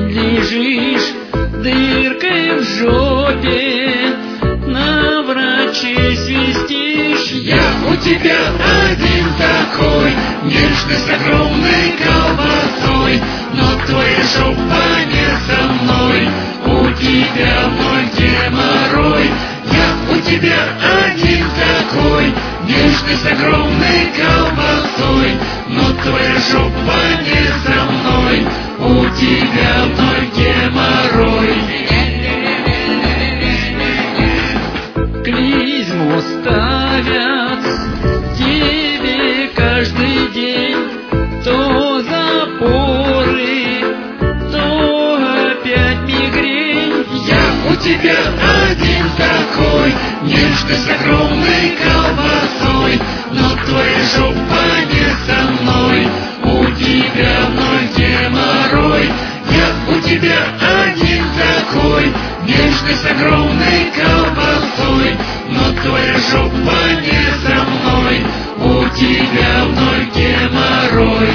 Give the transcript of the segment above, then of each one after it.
лежишь дыркой в жопе, на врачей свистишь. Я у тебя один такой, нежный с огромной колбасой, но твоя жопа не со мной, у тебя мой геморрой. Я у тебя один такой, нежный с огромной колбасой, но твоя жопа не со мной, у тебя мой геморрой. Клизму ставят тебе каждый день, то запоры, то опять мигрень. Я у тебя один такой, нежный с огромной колбасой, но твоя жопа не со мной, у тебя мой геморрой. Я у тебя один такой, нежный с огромной колбасой, но твоя жопа не со мной, у тебя мой геморрой.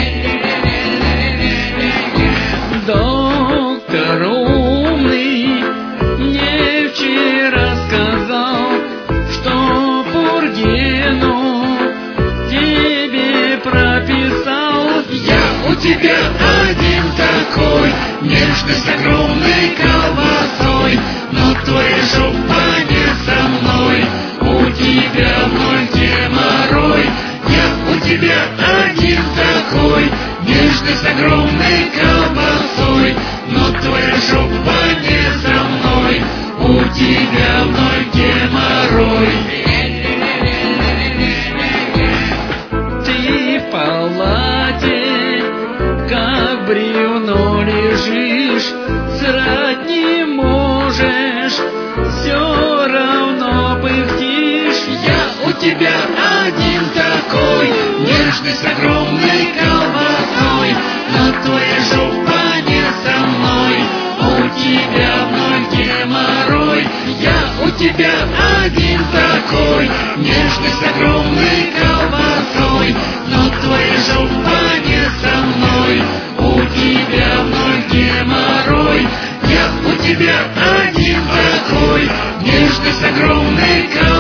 Доктор умный мне вчера сказал, что Пургену тебе прописал. Я у тебя один такой, нежный с огромной колбасой, но твоя жопа не со мной, у тебя мой геморрой. Я у тебя один такой, нежный с огромной колбасой, но твоя жопа не со мной, у тебя мой геморрой. Ты в палате, как бревно лежишь, срать не можешь, все равно пыхтишь. Я у тебя один такой, нежный с огромной колбасой, но твоя жопа не со мной, у тебя мой геморрой. Я у тебя один такой, нежный с огромной колбасой, но твоя жопа не со мной, у тебя мой геморрой. Я у тебя один такой, нежный с огромной колбасой.